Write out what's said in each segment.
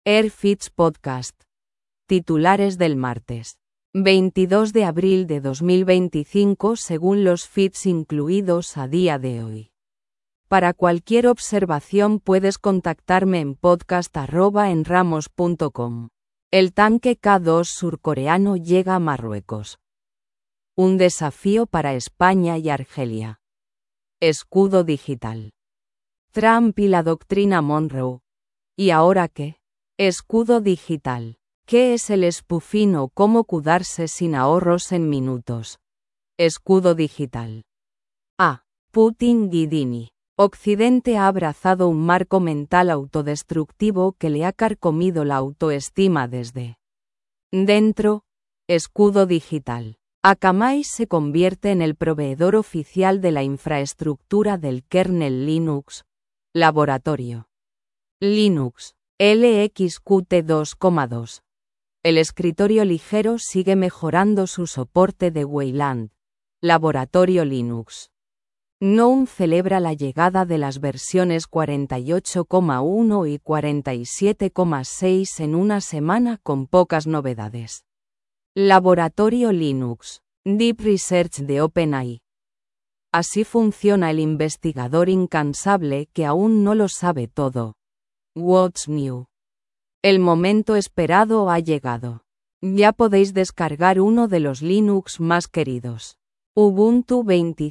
Airfits Podcast. Titulares del martes 22 de abril de 2025 según los feeds incluidos a día de hoy. Para cualquier observación puedes contactarme en podcast@enramos.com. El tanque K2 surcoreano llega a Marruecos. Un desafío para España y Argelia. Escudo digital. Trump y la doctrina Monroe. ¿Y ahora qué? Escudo digital. ¿Qué es el spoofing o cómo cuidarse sin ahorros en minutos? Escudo digital. A. Putin Guidini. Occidente ha abrazado un marco mental autodestructivo que le ha carcomido la autoestima desde dentro. Escudo digital. Akamai se convierte en el proveedor oficial de la infraestructura del kernel Linux. Laboratorio. Linux. LXQT 2.2. El escritorio ligero sigue mejorando su soporte de Wayland. Laboratorio Linux. GNOME celebra la llegada de las versiones 48.1 y 47.6 en una semana con pocas novedades. Laboratorio Linux. Deep Research de OpenAI. Así funciona el investigador incansable que aún no lo sabe todo. What's new? El momento esperado ha llegado. Ya podéis descargar uno de los Linux más queridos. Ubuntu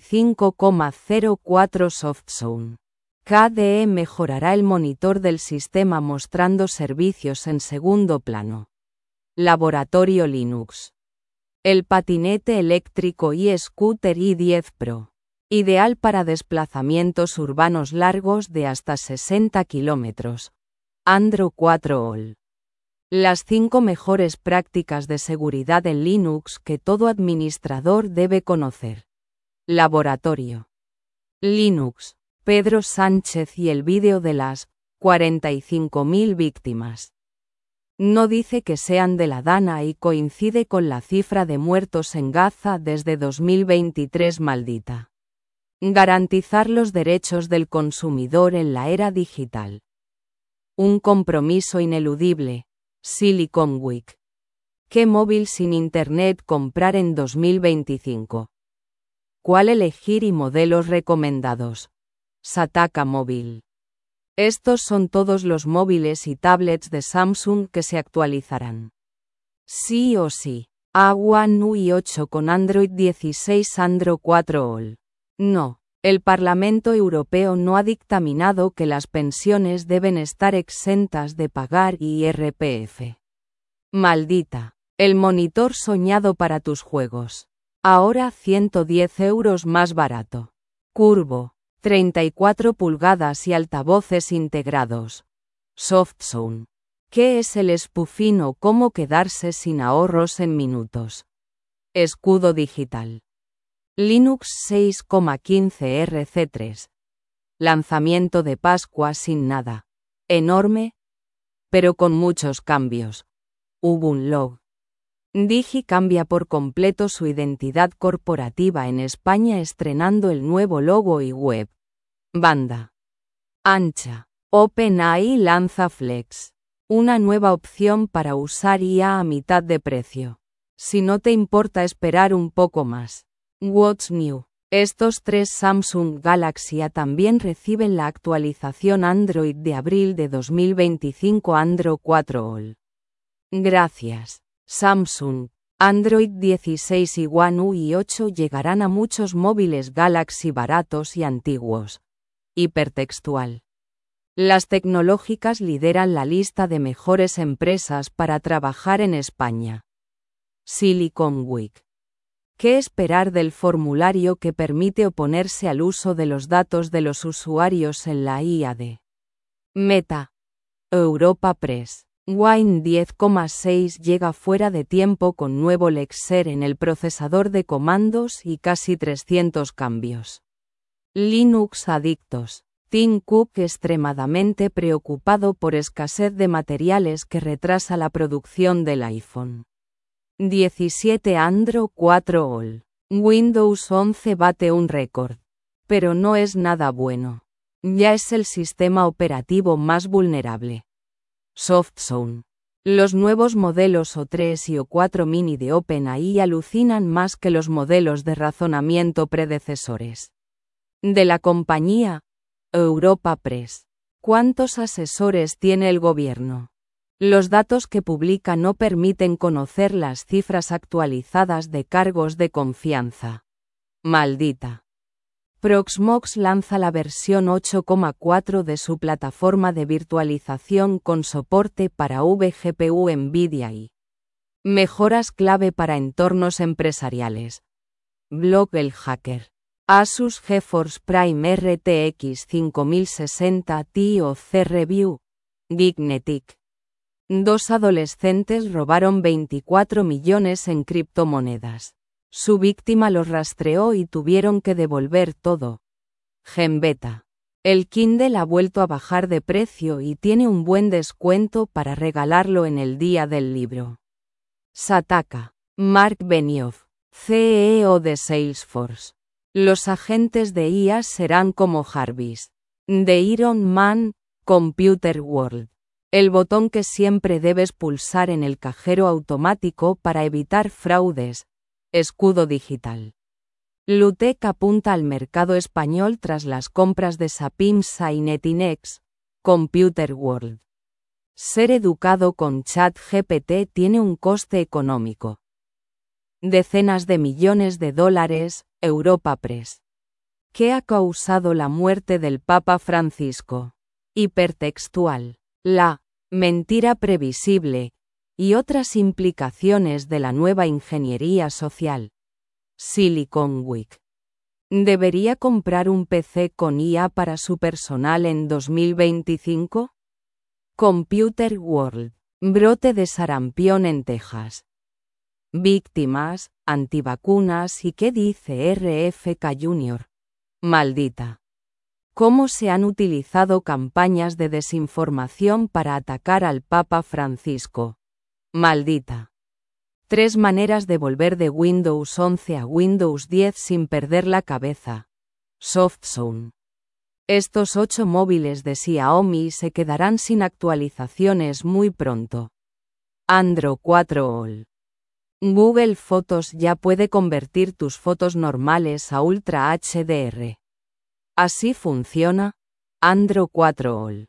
25.04 Softzone. KDE mejorará el monitor del sistema mostrando servicios en segundo plano. Laboratorio Linux. El patinete eléctrico e-scooter i10 Pro. Ideal para desplazamientos urbanos largos de hasta 60 km. Android 4 All. Las 5 mejores prácticas de seguridad en Linux que todo administrador debe conocer. Laboratorio. Linux. Pedro Sánchez y el vídeo de las 45.000 víctimas. No dice que sean de la DANA y coincide con la cifra de muertos en Gaza desde 2023 maldita. Garantizar los derechos del consumidor en la era digital. Un compromiso ineludible. Silicon Week. ¿Qué móvil sin internet comprar en 2025? ¿Cuál elegir y modelos recomendados? Sataka Móvil. Estos son todos los móviles y tablets de Samsung que se actualizarán. Sí o sí. A1 UI 8 con Android 16 Android 4 All. No, el Parlamento Europeo no ha dictaminado que las pensiones deben estar exentas de pagar IRPF. Maldita, el monitor soñado para tus juegos. Ahora 110 € más barato. Curvo, 34 pulgadas y altavoces integrados. Softzone. ¿Qué es el spoofing o cómo quedarse sin ahorros en minutos? Escudo digital. Linux 6.15 RC3. Lanzamiento de Pascua sin nada. Enorme, pero con muchos cambios. Ubuntu. Digi cambia por completo su identidad corporativa en España estrenando el nuevo logo y web. Banda ancha. OpenAI lanza Flex. Una nueva opción para usar IA a mitad de precio. Si no te importa esperar un poco más. What's new? Estos 3 Samsung Galaxy A también reciben la actualización Android de abril de 2025 Android 4 All. Gracias, Samsung. Android 16 y One UI 8 llegarán a muchos móviles Galaxy baratos y antiguos. Hipertextual. Las tecnológicas lideran la lista de mejores empresas para trabajar en España. Silicon Week. ¿Qué esperar del formulario que permite oponerse al uso de los datos de los usuarios en la IA de Meta? Europa Press. Wine 10.6 llega fuera de tiempo con nuevo Lexer en el procesador de comandos y casi 300 cambios. Linux adictos. Tim Cook extremadamente preocupado por escasez de materiales que retrasa la producción del iPhone. 17 Android 4 All. Windows 11 bate un récord. Pero no es nada bueno. Ya es el sistema operativo más vulnerable. SoftZone. Los nuevos modelos O3 y O4 mini de OpenAI alucinan más que los modelos de razonamiento predecesores de la compañía. Europa Press. ¿Cuántos asesores tiene el gobierno? Los datos que publica no permiten conocer las cifras actualizadas de cargos de confianza. Maldita. Proxmox lanza la versión 8,4 de su plataforma de virtualización con soporte para vGPU NVIDIA y mejoras clave para entornos empresariales. Blog El Hacker. Asus GeForce Prime RTX 5060 Ti o C-Review. Geeknetic. 2 adolescentes robaron 24 millones en criptomonedas. Su víctima los rastreó y tuvieron que devolver todo. Genbeta. El Kindle ha vuelto a bajar de precio y tiene un buen descuento para regalarlo en el día del libro. Sataka. Mark Benioff, CEO de Salesforce. Los agentes de IA serán como Jarvis de Iron Man. Computer World. El botón que siempre debes pulsar en el cajero automático para evitar fraudes. Escudo digital. Lutec apunta al mercado español tras las compras de Sapimsa y Netinex. Computer World. Ser educado con ChatGPT tiene un coste económico. Decenas de millones de dólares. Europa Press. ¿Qué ha causado la muerte del Papa Francisco? Hipertextual. La mentira previsible y otras implicaciones de la nueva ingeniería social. Silicon Week. ¿Debería comprar un PC con IA para su personal en 2025? Computer World. Brote de sarampión en Texas. Víctimas, antivacunas y ¿qué dice RFK Jr.? Maldita. ¿Cómo se han utilizado campañas de desinformación para atacar al Papa Francisco? Maldita. 3 maneras de volver de Windows 11 a Windows 10 sin perder la cabeza. SoftZone. Estos 8 móviles de Xiaomi se quedarán sin actualizaciones muy pronto. Android 4 All. Google Fotos ya puede convertir tus fotos normales a Ultra HDR. ¿Así funciona? Android 4 All.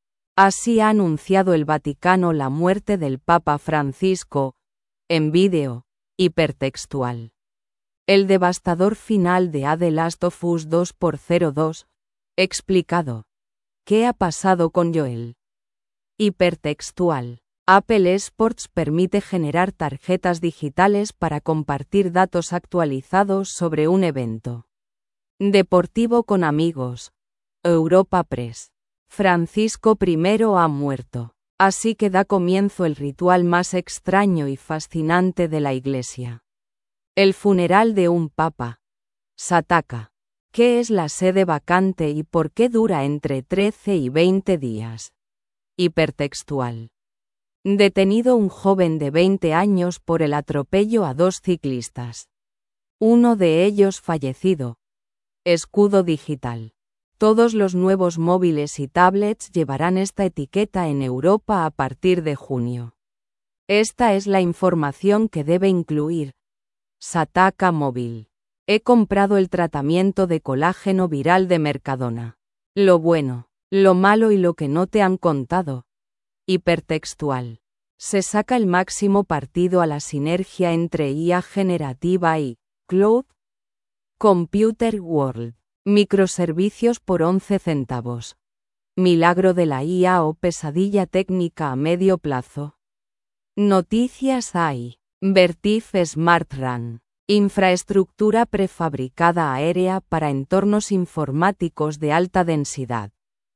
Así ha anunciado el Vaticano la muerte del Papa Francisco, en vídeo, hipertextual. El devastador final de The Last of Us 2x02, explicado. ¿Qué ha pasado con Joel? Hipertextual. Apple Sports permite generar tarjetas digitales para compartir datos actualizados sobre un evento deportivo con amigos. Europa Press. Francisco I ha muerto, así que da comienzo el ritual más extraño y fascinante de la Iglesia. El funeral de un papa. Sataka. ¿Qué es la sede vacante y por qué dura entre 13 y 20 días? Hipertextual. Detenido un joven de 20 años por el atropello a 2 ciclistas. Uno de ellos fallecido. Escudo digital. Todos los nuevos móviles y tablets llevarán esta etiqueta en Europa a partir de junio. Esta es la información que debe incluir. Sataka Móvil. He comprado el tratamiento de colágeno viral de Mercadona. Lo bueno, lo malo y lo que no te han contado. Hipertextual. Se saca el máximo partido a la sinergia entre IA generativa y cloud. Computer World. Microservicios por 11 centavos. Milagro de la IA o pesadilla técnica a medio plazo. Noticias AI. Vertiv Smart RAN. Infraestructura prefabricada aérea para entornos informáticos de alta densidad.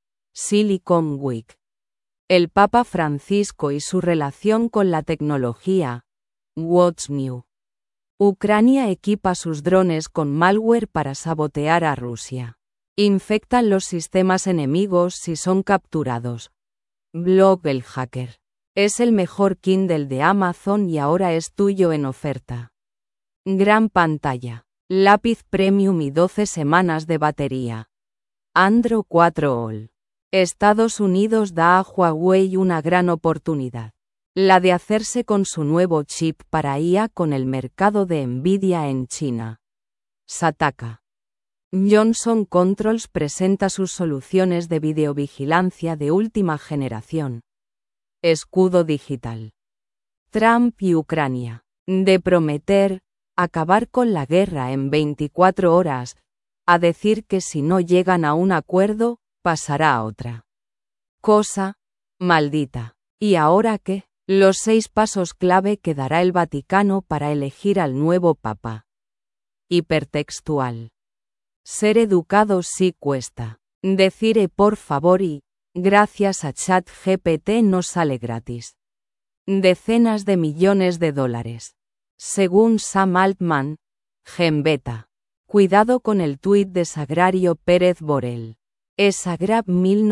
Silicon Week. El Papa Francisco y su relación con la tecnología. What's New? Ucrania equipa sus drones con malware para sabotear a Rusia. Infectan los sistemas enemigos si son capturados. Blog El Hacker. Es el mejor Kindle de Amazon y ahora es tuyo en oferta. Gran pantalla. Lápiz premium y 12 semanas de batería. Android 4 All. Estados Unidos da a Huawei una gran oportunidad. La de hacerse con su nuevo chip para IA con el mercado de Nvidia en China. Sataka. Johnson Controls presenta sus soluciones de videovigilancia de última generación. Escudo digital. Trump y Ucrania. De prometer acabar con la guerra en 24 horas, a decir que si no llegan a un acuerdo, pasará a otra cosa, maldita. ¿Y ahora qué? Los 6 pasos clave que dará el Vaticano para elegir al nuevo Papa. Hipertextual. Ser educado sí cuesta. Decir por favor y, gracias a ChatGPT no sale gratis. Decenas de millones de dólares. Según Sam Altman, Gembeta. Cuidado con el tuit de Sagrario Pérez Borel. Esagrab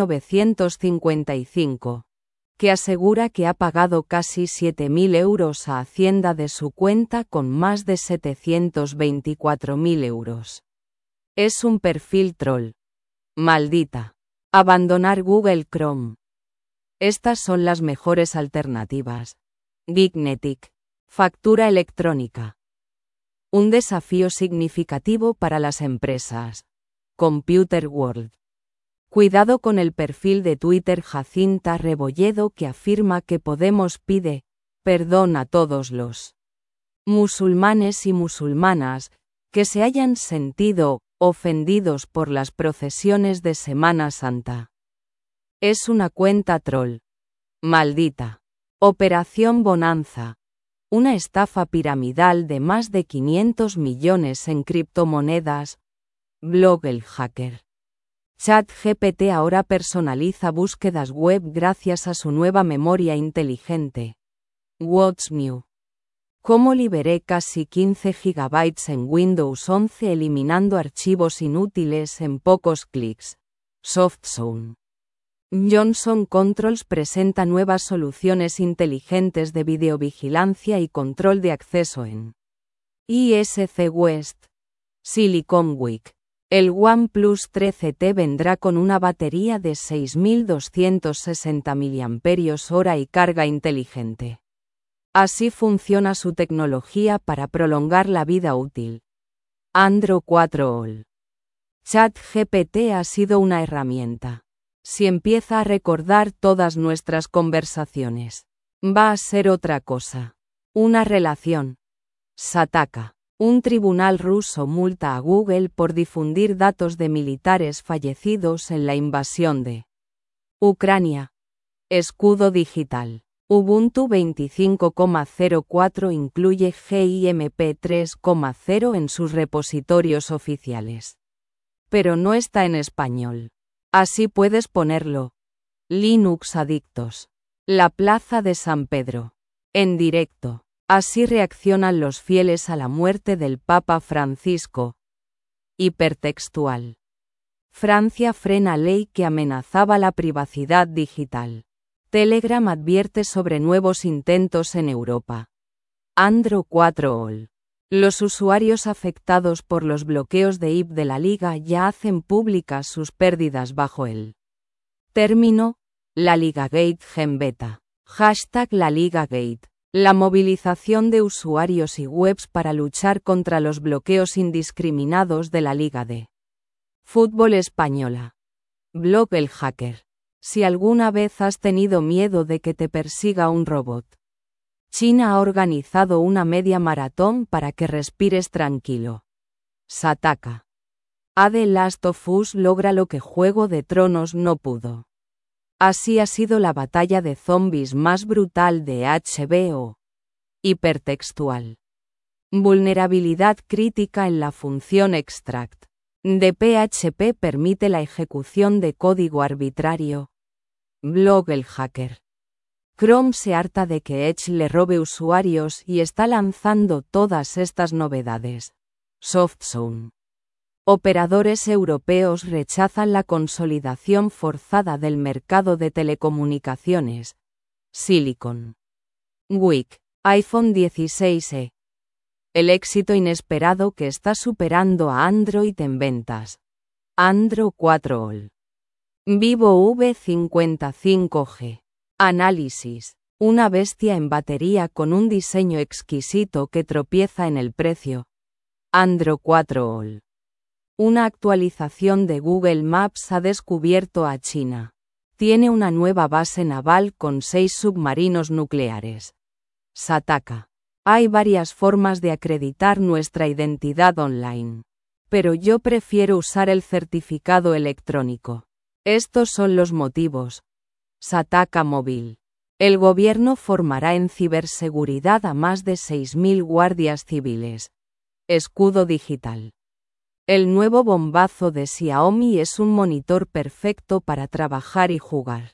1955. Que asegura que ha pagado casi 7.000 euros a Hacienda de su cuenta con más de 724.000 euros. Es un perfil troll. Maldita. Abandonar Google Chrome. Estas son las mejores alternativas. Geeknetic. Factura electrónica. Un desafío significativo para las empresas. Computer World. Cuidado con el perfil de Twitter Jacinta Rebolledo que afirma que Podemos pide perdón a todos los musulmanes y musulmanas que se hayan sentido ofendidos por las procesiones de Semana Santa. Es una cuenta troll. Maldita. Operación Bonanza. Una estafa piramidal de más de 500 millones en criptomonedas. Blog El Hacker. ChatGPT ahora personaliza búsquedas web gracias a su nueva memoria inteligente. What's new? ¿Cómo liberé casi 15 GB en Windows 11 eliminando archivos inútiles en pocos clics? SoftZone. Johnson Controls presenta nuevas soluciones inteligentes de videovigilancia y control de acceso en ISC West. Silicon Week. El OnePlus 13T vendrá con una batería de 6.260 mAh y carga inteligente. Así funciona su tecnología para prolongar la vida útil. Android 4 All. ChatGPT ha sido una herramienta. Si empieza a recordar todas nuestras conversaciones, va a ser otra cosa. Una relación. Sataka. Un tribunal ruso multa a Google por difundir datos de militares fallecidos en la invasión de Ucrania. Escudo digital. Ubuntu 25.04 incluye GIMP 3.0 en sus repositorios oficiales. Pero no está en español. Así puedes ponerlo. Linux Adictos. La Plaza de San Pedro. En directo. Así reaccionan los fieles a la muerte del Papa Francisco. Hipertextual. Francia frena ley que amenazaba la privacidad digital. Telegram advierte sobre nuevos intentos en Europa. Android 4 All. Los usuarios afectados por los bloqueos de IP de la Liga ya hacen públicas sus pérdidas bajo el término LaLigaGate Gembeta. #LaLigaGate. La movilización de usuarios y webs para luchar contra los bloqueos indiscriminados de la Liga de Fútbol Española. Blog El Hacker. Si alguna vez has tenido miedo de que te persiga un robot. China ha organizado una media maratón para que respires tranquilo. Sataka. The Last of Us logra lo que Juego de Tronos no pudo. Así ha sido la batalla de zombies más brutal de HBO. Hipertextual. Vulnerabilidad crítica en la función extract de PHP permite la ejecución de código arbitrario. Blog El Hacker. Chrome se harta de que Edge le robe usuarios y está lanzando todas estas novedades. SoftZone. Operadores europeos rechazan la consolidación forzada del mercado de telecomunicaciones. Silicon Week. iPhone 16e. El éxito inesperado que está superando a Android en ventas. Android 4 All. Vivo V55G. Análisis. Una bestia en batería con un diseño exquisito que tropieza en el precio. Android 4 All. Una actualización de Google Maps ha descubierto a China. Tiene una nueva base naval con 6 submarinos nucleares. Sataka. Hay varias formas de acreditar nuestra identidad online. Pero yo prefiero usar el certificado electrónico. Estos son los motivos. Sataka Móvil. El gobierno formará en ciberseguridad a más de 6.000 guardias civiles. Escudo digital. El nuevo bombazo de Xiaomi es un monitor perfecto para trabajar y jugar.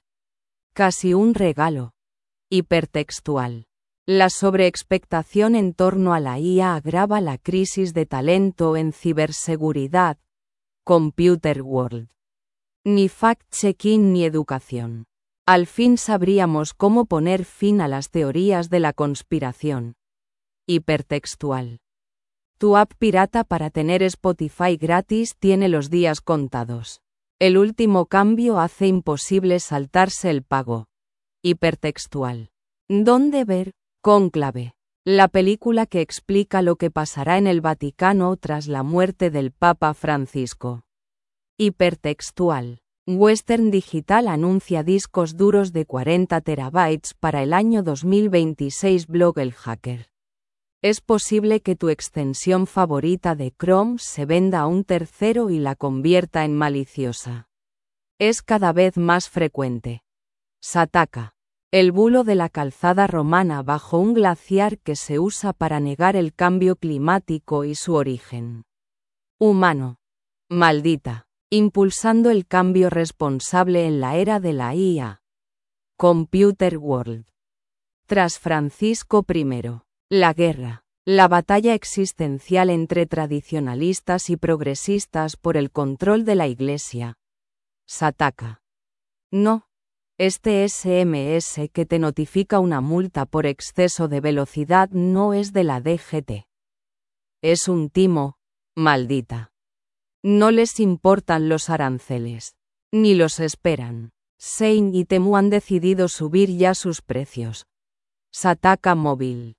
Casi un regalo. Hipertextual. La sobreexpectación en torno a la IA agrava la crisis de talento en ciberseguridad. Computer World. Ni fact-checking ni educación. Al fin sabríamos cómo poner fin a las teorías de la conspiración. Hipertextual. Tu app pirata para tener Spotify gratis tiene los días contados. El último cambio hace imposible saltarse el pago. Hipertextual. ¿Dónde ver? Cónclave. La película que explica lo que pasará en el Vaticano tras la muerte del Papa Francisco. Hipertextual. Western Digital anuncia discos duros de 40 terabytes para el año 2026. Blog El Hacker. Es posible que tu extensión favorita de Chrome se venda a un tercero y la convierta en maliciosa. Es cada vez más frecuente. Sataka. El bulo de la calzada romana bajo un glaciar que se usa para negar el cambio climático y su origen. Humano. Maldita. Impulsando el cambio responsable en la era de la IA. Computer World. Tras Francisco I. La guerra. La batalla existencial entre tradicionalistas y progresistas por el control de la Iglesia. Sataka. No. Este SMS que te notifica una multa por exceso de velocidad no es de la DGT. Es un timo, maldita. No les importan los aranceles. Ni los esperan. Shein y Temu han decidido subir ya sus precios. Sataka Móvil.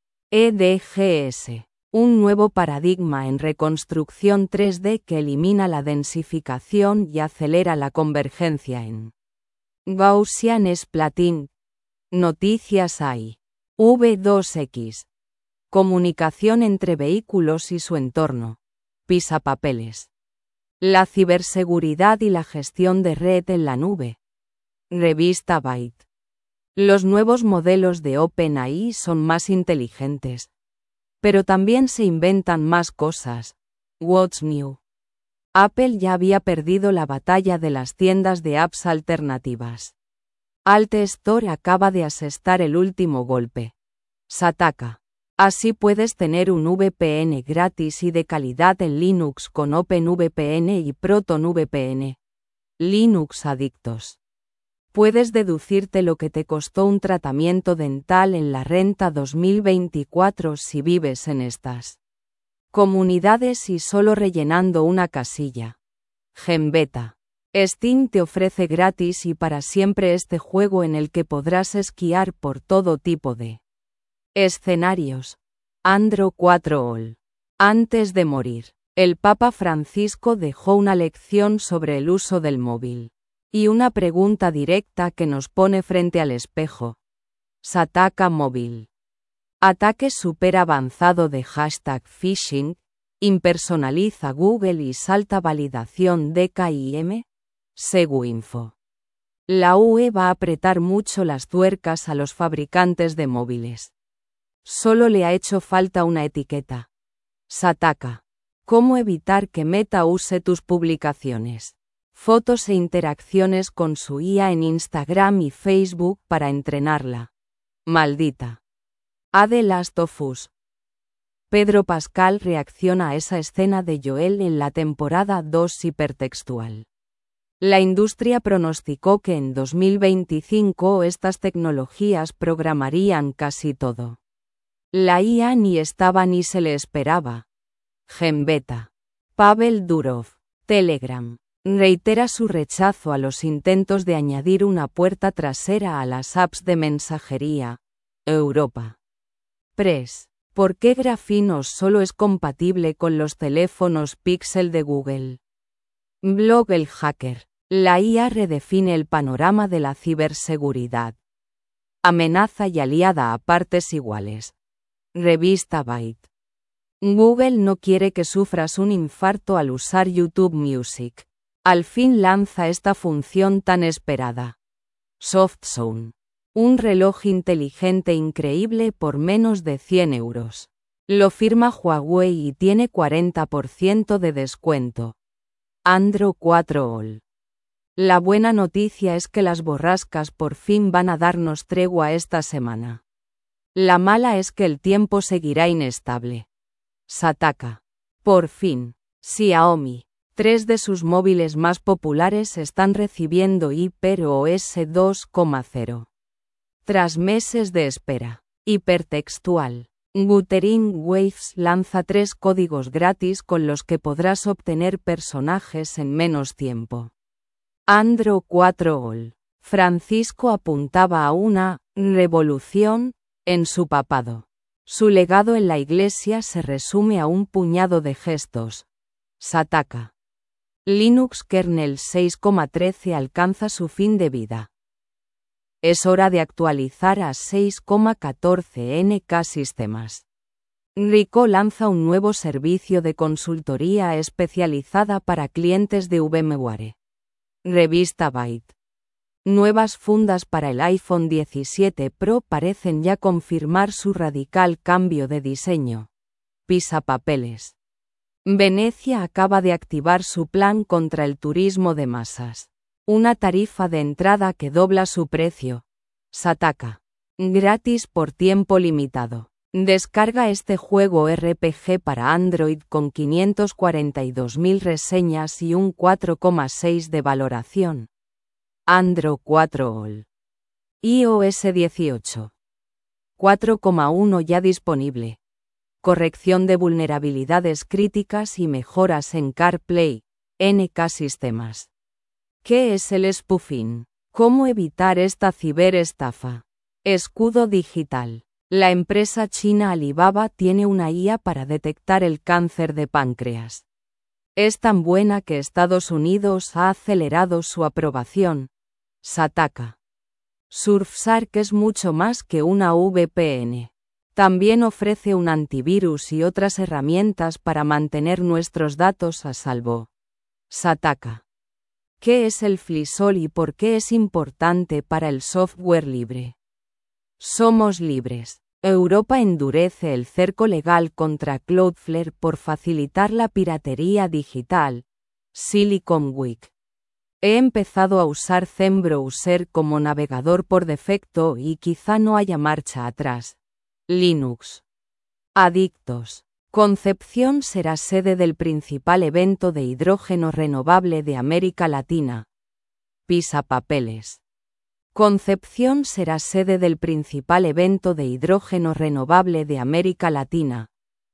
EDGS. Un nuevo paradigma en reconstrucción 3D que elimina la densificación y acelera la convergencia en Gaussian Splatting. Noticias hay. V2X. Comunicación entre vehículos y su entorno. Pisapapeles. La ciberseguridad y la gestión de red en la nube. Revista Byte. Los nuevos modelos de OpenAI son más inteligentes. Pero también se inventan más cosas. What's new? Apple ya había perdido la batalla de las tiendas de apps alternativas. Alt Store acaba de asestar el último golpe. Sataka. Así puedes tener un VPN gratis y de calidad en Linux con OpenVPN y ProtonVPN. Linux adictos. Puedes deducirte lo que te costó un tratamiento dental en la renta 2024 si vives en estas comunidades y solo rellenando una casilla. Genbeta. Steam te ofrece gratis y para siempre este juego en el que podrás esquiar por todo tipo de escenarios. Android 4 All. Antes de morir, el Papa Francisco dejó una lección sobre el uso del móvil. Y una pregunta directa que nos pone frente al espejo. Sataka Móvil. Ataque súper avanzado de #phishing, impersonaliza Google y salta validación DKIM. Seguinfo. La UE va a apretar mucho las tuercas a los fabricantes de móviles. Solo le ha hecho falta una etiqueta. Sataka. ¿Cómo evitar que Meta use tus publicaciones, fotos e interacciones con su IA en Instagram y Facebook para entrenarla? Maldita. A The Last of Us. Pedro Pascal reacciona a esa escena de Joel en la temporada 2 hipertextual. La industria pronosticó que en 2025 estas tecnologías programarían casi todo. La IA ni estaba ni se le esperaba. Genbeta. Pavel Durov. Telegram. reitera su rechazo a los intentos de añadir una puerta trasera a las apps de mensajería. Europa Press. ¿Por qué Graphinos solo es compatible con los teléfonos Pixel de Google? Blog El Hacker. La IA redefine el panorama de la ciberseguridad. Amenaza y aliada a partes iguales. Revista Byte. Google no quiere que sufras un infarto al usar YouTube Music. Al fin lanza esta función tan esperada. SoftZone. Un reloj inteligente increíble por menos de 100 euros. Lo firma Huawei y tiene 40% de descuento. Android 4 All. La buena noticia es que las borrascas por fin van a darnos tregua esta semana. La mala es que el tiempo seguirá inestable. Sataka. Por fin, Xiaomi. 3 de sus móviles más populares están recibiendo HyperOS 2.0. Tras meses de espera. Hipertextual. Wuthering Waves lanza 3 códigos gratis con los que podrás obtener personajes en menos tiempo. Android 4 All. Francisco apuntaba a una revolución en su papado. Su legado en la Iglesia se resume a un puñado de gestos. Sataka. Linux kernel 6.13 alcanza su fin de vida. Es hora de actualizar a 6.14 NK sistemas. Ricoh lanza un nuevo servicio de consultoría especializada para clientes de VMware. Revista Byte. Nuevas fundas para el iPhone 17 Pro parecen ya confirmar su radical cambio de diseño. Pisapapeles. Venecia acaba de activar su plan contra el turismo de masas. Una tarifa de entrada que dobla su precio. Sataka. Gratis por tiempo limitado. Descarga este juego RPG para Android con 542.000 reseñas y un 4,6 de valoración. Android 4 All. iOS 18. 4,1 ya disponible. Corrección de vulnerabilidades críticas y mejoras en CarPlay, NK Sistemas. ¿Qué es el spoofing? ¿Cómo evitar esta ciberestafa? Escudo digital. La empresa china Alibaba tiene una IA para detectar el cáncer de páncreas. Es tan buena que Estados Unidos ha acelerado su aprobación. Sataka. Surfshark es mucho más que una VPN. También ofrece un antivirus y otras herramientas para mantener nuestros datos a salvo. Sataka. ¿Qué es el FreeSol y por qué es importante para el software libre? Somos libres. Europa endurece el cerco legal contra Cloudflare por facilitar la piratería digital. Silicon Week. He empezado a usar ZenBrowser como navegador por defecto y quizá no haya marcha atrás. Linux. Adictos. Concepción será sede del principal evento de hidrógeno renovable de América Latina. Pisapapeles. Concepción será sede del principal evento de hidrógeno renovable de América Latina.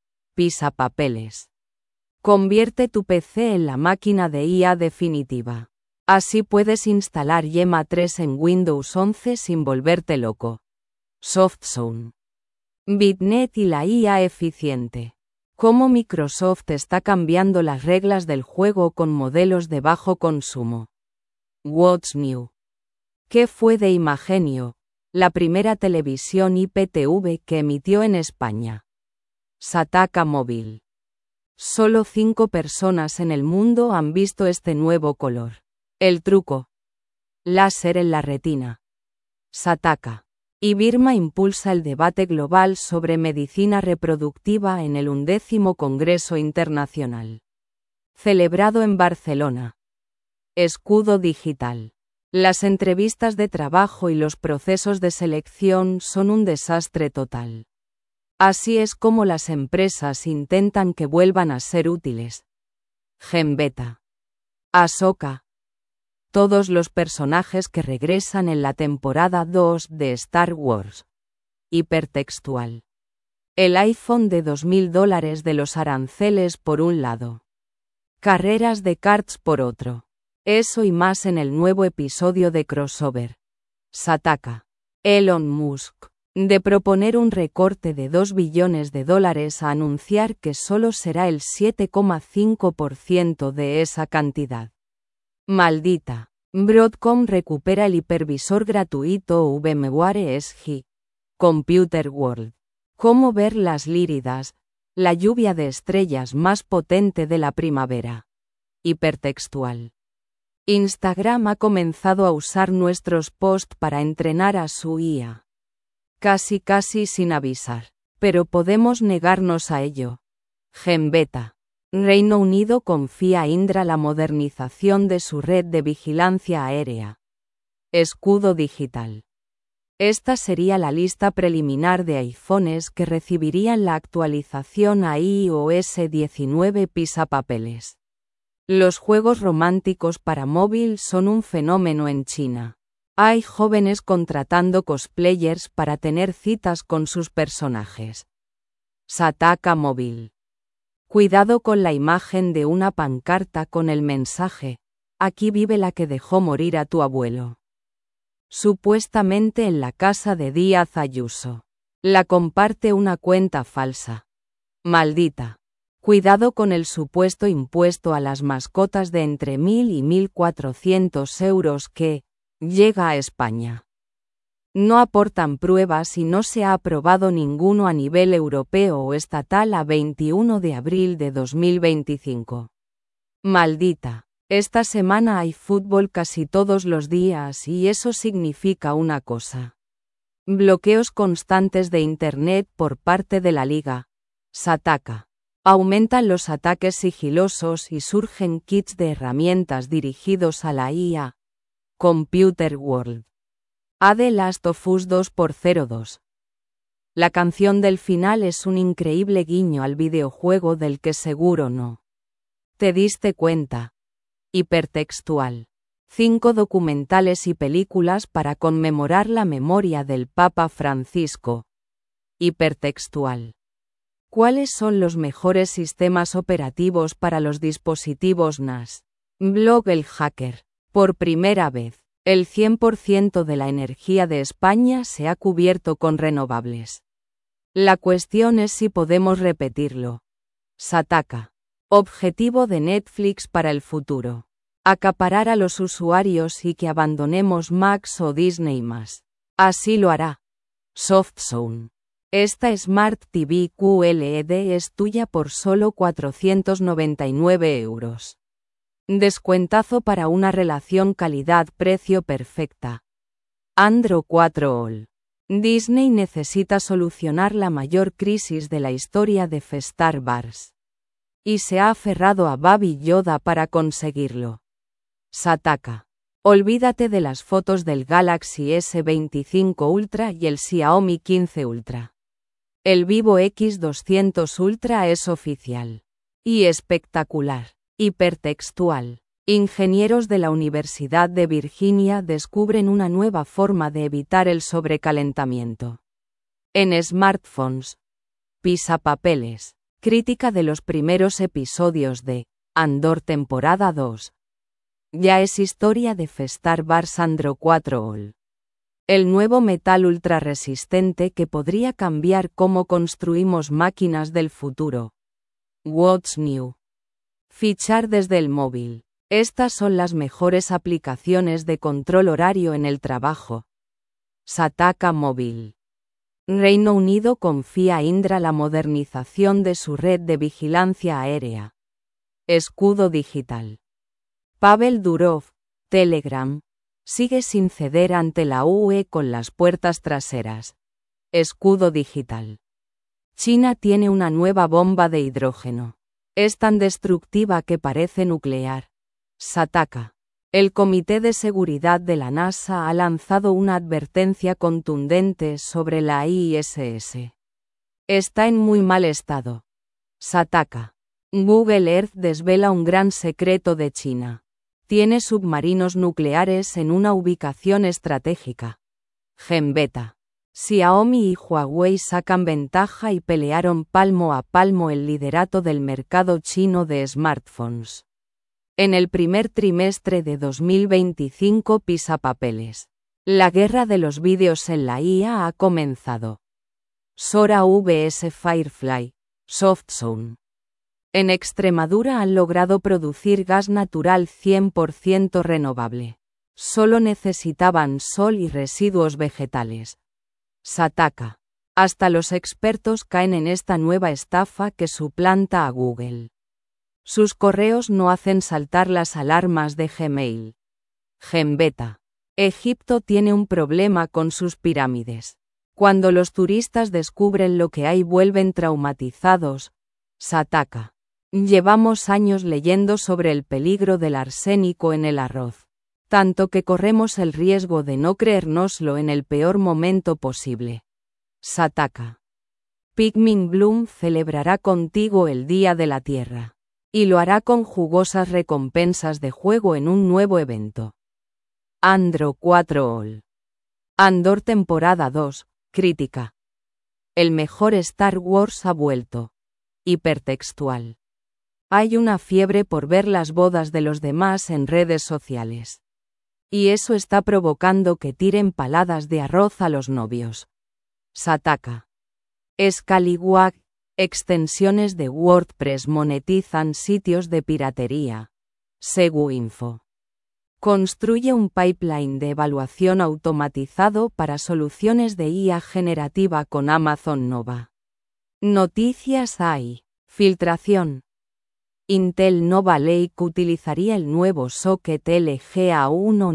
Pisapapeles. Convierte tu PC en la máquina de IA definitiva. Así puedes instalar Yema 3 en Windows 11 sin volverte loco. SoftZone. Bitnet y la IA eficiente. Cómo Microsoft está cambiando las reglas del juego con modelos de bajo consumo. What's New? ¿Qué fue de Imagenio, la primera televisión IPTV que emitió en España? Sataka Móvil. Solo 5 personas en el mundo han visto este nuevo color. El truco. Láser en la retina. Sataka. IBIRMA impulsa el debate global sobre medicina reproductiva en el 11º Congreso Internacional. Celebrado en Barcelona. Escudo digital. Las entrevistas de trabajo y los procesos de selección son un desastre total. Así es como las empresas intentan que vuelvan a ser útiles. Genbeta. Ahsoka. Todos los personajes que regresan en la temporada 2 de Star Wars. Hipertextual. El iPhone de $2.000 de los aranceles por un lado. Carreras de karts por otro. Eso y más en el nuevo episodio de Crossover. Sataka. Elon Musk. De proponer un recorte de $2 billones a anunciar que solo será el 7,5% de esa cantidad. Maldita. Broadcom recupera el hipervisor gratuito VMware SG. Computer World. Cómo ver las líridas, la lluvia de estrellas más potente de la primavera. Hipertextual. Instagram ha comenzado a usar nuestros posts para entrenar a su IA. Casi sin avisar. Pero podemos negarnos a ello. Genbeta. Reino Unido confía a Indra la modernización de su red de vigilancia aérea. Escudo digital. Esta sería la lista preliminar de iPhones que recibirían la actualización a iOS 19 pisapapeles. Los juegos románticos para móvil son un fenómeno en China. Hay jóvenes contratando cosplayers para tener citas con sus personajes. Sataka móvil. Cuidado con la imagen de una pancarta con el mensaje: aquí vive la que dejó morir a tu abuelo. Supuestamente en la casa de Díaz Ayuso. La comparte una cuenta falsa. Maldita. Cuidado con el supuesto impuesto a las mascotas de entre 1.000 y 1.400 euros que llega a España. No aportan pruebas y no se ha aprobado ninguno a nivel europeo o estatal a 21 de abril de 2025. Maldita. Esta semana hay fútbol casi todos los días y eso significa una cosa. Bloqueos constantes de Internet por parte de la Liga. Sataka. Aumentan los ataques sigilosos y surgen kits de herramientas dirigidos a la IA. Computer World. A The Last of Us 2x02. La canción del final es un increíble guiño al videojuego del que seguro no te diste cuenta. Hipertextual. 5 documentales y películas para conmemorar la memoria del Papa Francisco. Hipertextual. ¿Cuáles son los mejores sistemas operativos para los dispositivos NAS? Blog El Hacker. Por primera vez, el 100% de la energía de España se ha cubierto con renovables. La cuestión es si podemos repetirlo. Sataka. Objetivo de Netflix para el futuro. Acaparar a los usuarios y que abandonemos Max o Disney+. Así lo hará. SoftZone. Esta Smart TV QLED es tuya por solo 499 euros. Descuentazo para una relación calidad-precio perfecta. Andro 4 All. Disney necesita solucionar la mayor crisis de la historia de Star Wars. Y se ha aferrado a Baby Yoda para conseguirlo. Sataka. Olvídate de las fotos del Galaxy S25 Ultra y el Xiaomi 15 Ultra. El Vivo X200 Ultra es oficial. Y espectacular. Hipertextual. Ingenieros de la Universidad de Virginia descubren una nueva forma de evitar el sobrecalentamiento. En smartphones. Pisapapeles. Crítica de los primeros episodios de Andor temporada 2. Ya es historia de Star Wars Andro 4 All. El nuevo metal ultra resistente que podría cambiar cómo construimos máquinas del futuro. What's new? Fichar desde el móvil. Estas son las mejores aplicaciones de control horario en el trabajo. Sataka móvil. Reino Unido confía a Indra la modernización de su red de vigilancia aérea. Escudo digital. Pavel Durov, Telegram. Sigue sin ceder ante la UE con las puertas traseras. Escudo digital. China tiene una nueva bomba de hidrógeno. Es tan destructiva que parece nuclear. Sataka. El Comité de Seguridad de la NASA ha lanzado una advertencia contundente sobre la ISS. Está en muy mal estado. Sataka. Google Earth desvela un gran secreto de China. Tiene submarinos nucleares en una ubicación estratégica. Genbeta. Xiaomi y Huawei sacan ventaja y pelearon palmo a palmo el liderato del mercado chino de smartphones. En el primer trimestre de 2025 pisapapeles. La guerra de los vídeos en la IA ha comenzado. Sora vs Firefly, SoftZone. En Extremadura han logrado producir gas natural 100% renovable. Solo necesitaban sol y residuos vegetales. Sataka. Hasta los expertos caen en esta nueva estafa que suplanta a Google. Sus correos no hacen saltar las alarmas de Gmail. Gembeta. Egipto tiene un problema con sus pirámides. Cuando los turistas descubren lo que hay vuelven traumatizados. Sataka. Llevamos años leyendo sobre el peligro del arsénico en el arroz. Tanto que corremos el riesgo de no creérnoslo en el peor momento posible. Sataka. Pikmin Bloom celebrará contigo el Día de la Tierra. Y lo hará con jugosas recompensas de juego en un nuevo evento. Andor 4 All. Andor temporada 2, crítica. El mejor Star Wars ha vuelto. Hipertextual. Hay una fiebre por ver las bodas de los demás en redes sociales. Y eso está provocando que tiren paladas de arroz a los novios. Sataka. Scallywag. Extensiones de WordPress monetizan sitios de piratería. SeguInfo. Construye un pipeline de evaluación automatizado para soluciones de IA generativa con Amazon Nova. Noticias AI. Filtración. Intel Nova Lake utilizaría el nuevo socket LGA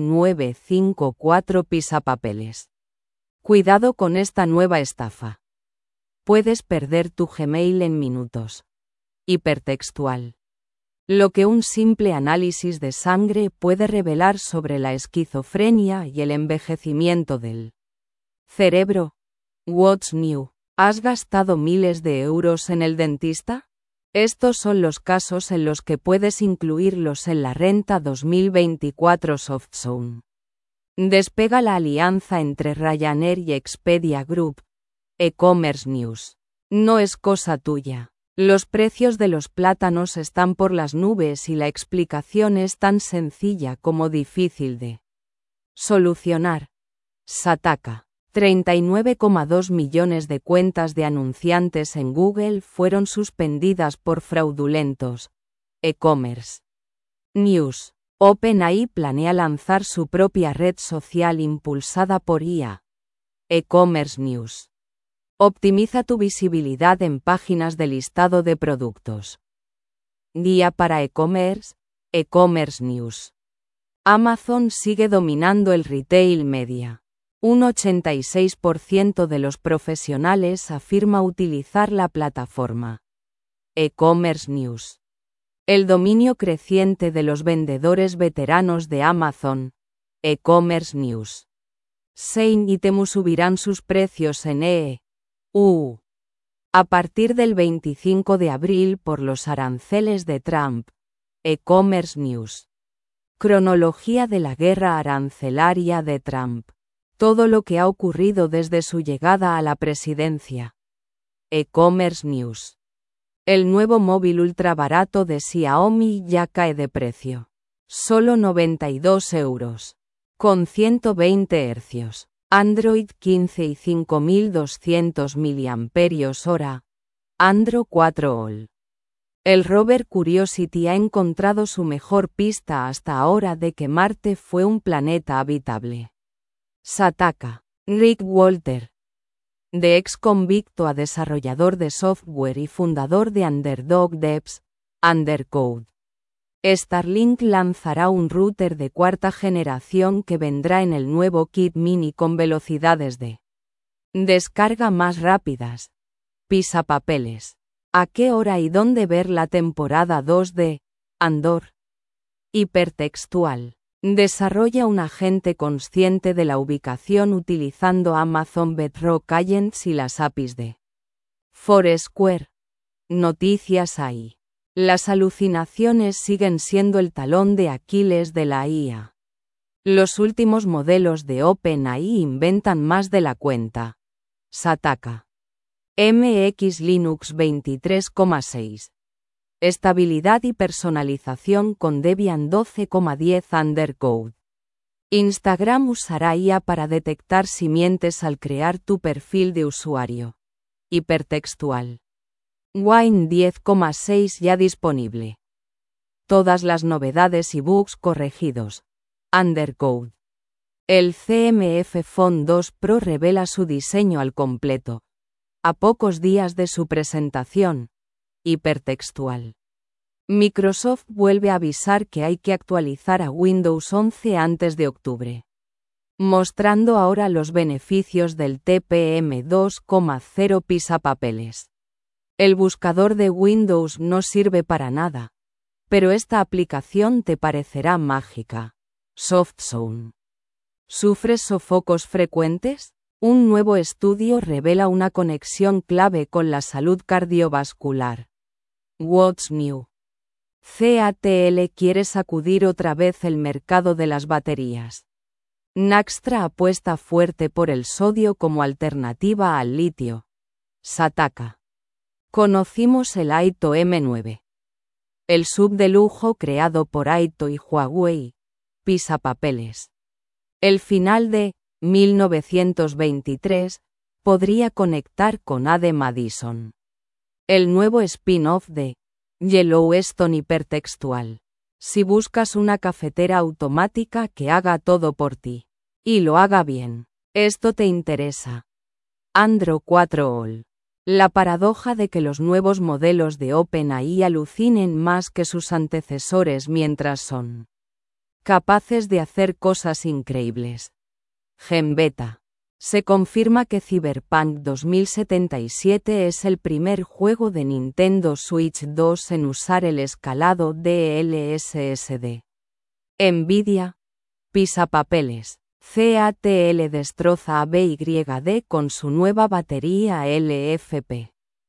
1954 pisapapeles. Cuidado con esta nueva estafa. Puedes perder tu Gmail en minutos. Hipertextual. Lo que un simple análisis de sangre puede revelar sobre la esquizofrenia y el envejecimiento del cerebro. What's new? ¿Has gastado miles de euros en el dentista? Estos son los casos en los que puedes incluirlos en la renta 2024 SoftZone. Despega la alianza entre Ryanair y Expedia Group. E-commerce news. No es cosa tuya. Los precios de los plátanos están por las nubes y la explicación es tan sencilla como difícil de solucionar. Sataka. 39,2 millones de cuentas de anunciantes en Google fueron suspendidas por fraudulentos. E-commerce news. OpenAI planea lanzar su propia red social impulsada por IA. E-commerce news. Optimiza tu visibilidad en páginas de listado de productos. Guía para e-commerce, e-commerce news. Amazon sigue dominando el retail media. Un 86% de los profesionales afirma utilizar la plataforma. E-commerce news. El dominio creciente de los vendedores veteranos de Amazon. E-commerce news. Shein y Temu subirán sus precios en EU. A partir del 25 de abril por los aranceles de Trump. E-commerce news. Cronología de la guerra arancelaria de Trump. Todo lo que ha ocurrido desde su llegada a la presidencia. E-commerce news. El nuevo móvil ultra barato de Xiaomi ya cae de precio. Solo 92 euros. Con 120 Hz. Android 15 y 5200 mAh. Android 4 All. El rover Curiosity ha encontrado su mejor pista hasta ahora de que Marte fue un planeta habitable. Sataka. Rick Walter. De ex convicto a desarrollador de software y fundador de Underdog Devs, Undercode. Starlink lanzará un router de cuarta generación que vendrá en el nuevo kit mini con velocidades de descarga más rápidas. Pisapapeles. ¿A qué hora y dónde ver la temporada 2 de Andor? Hipertextual. Desarrolla un agente consciente de la ubicación utilizando Amazon Bedrock Agents y las APIs de Foursquare. Noticias AI. Las alucinaciones siguen siendo el talón de Aquiles de la IA. Los últimos modelos de OpenAI inventan más de la cuenta. Sataka. MX Linux 23,6. Estabilidad y personalización con Debian 12,10 Undercode. Instagram usará IA para detectar si mientes al crear tu perfil de usuario. Hipertextual. Wine 10,6 ya disponible. Todas las novedades y bugs corregidos. Undercode. El CMF Phone 2 Pro revela su diseño al completo. A pocos días de su presentación. Hipertextual. Microsoft vuelve a avisar que hay que actualizar a Windows 11 antes de octubre. Mostrando ahora los beneficios del TPM 2.0 pisapapeles. El buscador de Windows no sirve para nada. Pero esta aplicación te parecerá mágica. SoftZone. ¿Sufres sofocos frecuentes? Un nuevo estudio revela una conexión clave con la salud cardiovascular. What's new? CATL quiere sacudir otra vez el mercado de las baterías. Naxtra apuesta fuerte por el sodio como alternativa al litio. Sataka. Conocimos el Aito M9. El sub de lujo creado por Aito y Huawei. Pisapapeles. El final de 1923 podría conectar con AD Madison. El nuevo spin-off de Yellowstone hipertextual. Si buscas una cafetera automática que haga todo por ti, y lo haga bien, esto te interesa. Andro 4 All. La paradoja de que los nuevos modelos de OpenAI alucinen más que sus antecesores mientras son capaces de hacer cosas increíbles. Genbeta. Se confirma que Cyberpunk 2077 es el primer juego de Nintendo Switch 2 en usar el escalado DLSS. Nvidia. Pisapapeles. CATL destroza a BYD con su nueva batería LFP.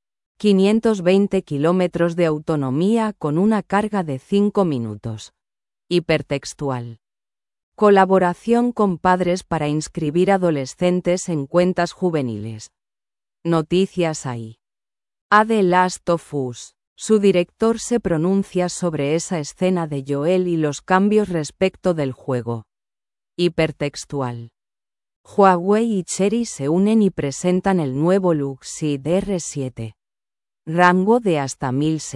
520 kilómetros de autonomía con una carga de 5 minutos. Hipertextual. Colaboración con padres para inscribir adolescentes en cuentas juveniles. Noticias ahí. A The Last of Us. Su director se pronuncia sobre esa escena de Joel y los cambios respecto del juego. Hipertextual. Huawei y Chery se unen y presentan el nuevo Luxeed R7. Rango de hasta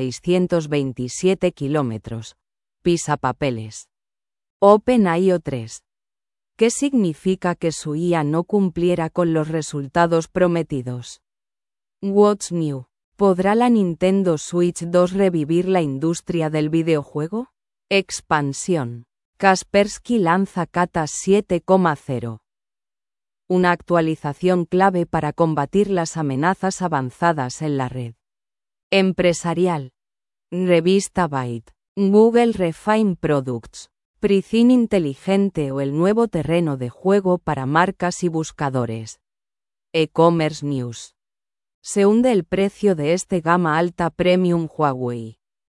1627 kilómetros. Pisapapeles. OpenAI 3. ¿Qué significa que su IA no cumpliera con los resultados prometidos? What's new? ¿Podrá la Nintendo Switch 2 revivir la industria del videojuego? Expansión. Kaspersky lanza Kata 7.0. Una actualización clave para combatir las amenazas avanzadas en la red. Empresarial. Revista Byte. Google Refine Products. Pricing inteligente o el nuevo terreno de juego para marcas y buscadores. E-commerce News. Se hunde el precio de este gama alta premium Huawei.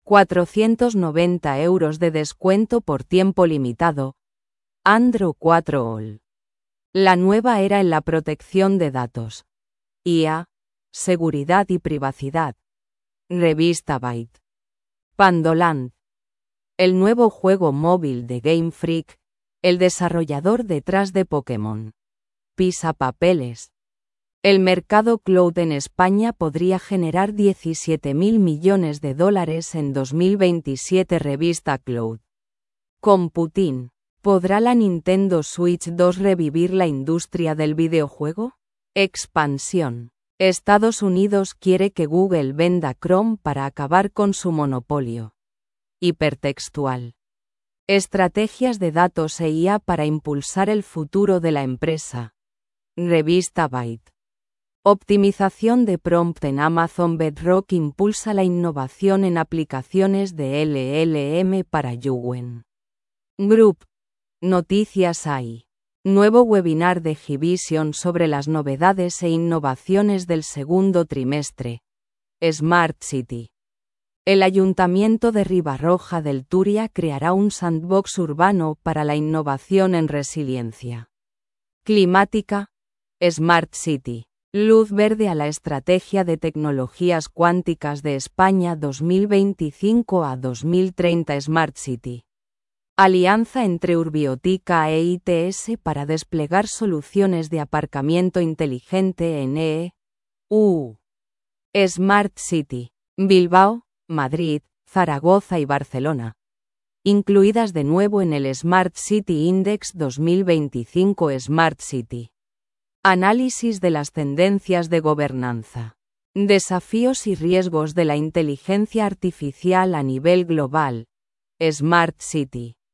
490 € de descuento por tiempo limitado. Andro 4 All. La nueva era en la protección de datos. IA, seguridad y privacidad. Revista Byte. Pandoland. El nuevo juego móvil de Game Freak, el desarrollador detrás de Pokémon. Pisapapeles. El mercado cloud en España podría generar 17.000 millones de dólares en 2027. Revista Cloud. Computing. ¿Podrá la Nintendo Switch 2 revivir la industria del videojuego? Expansión. Estados Unidos quiere que Google venda Chrome para acabar con su monopolio. Hipertextual. Estrategias de datos e IA para impulsar el futuro de la empresa. Revista Byte. Optimización de prompt en Amazon Bedrock impulsa la innovación en aplicaciones de LLM para Yuwen Group. Noticias AI. Nuevo webinar de Givision sobre las novedades e innovaciones del segundo trimestre. Smart City. El Ayuntamiento de Ribarroja del Turia creará un sandbox urbano para la innovación en resiliencia climática. Smart City. Luz verde a la Estrategia de Tecnologías Cuánticas de España 2025 a 2030 Smart City. Alianza entre Urbiotica e ITS para desplegar soluciones de aparcamiento inteligente en EU. Smart City. Bilbao, Madrid, Zaragoza y Barcelona. Incluidas de nuevo en el Smart City Index 2025 Smart City. Análisis de las tendencias de gobernanza. Desafíos y riesgos de la inteligencia artificial a nivel global. Smart City.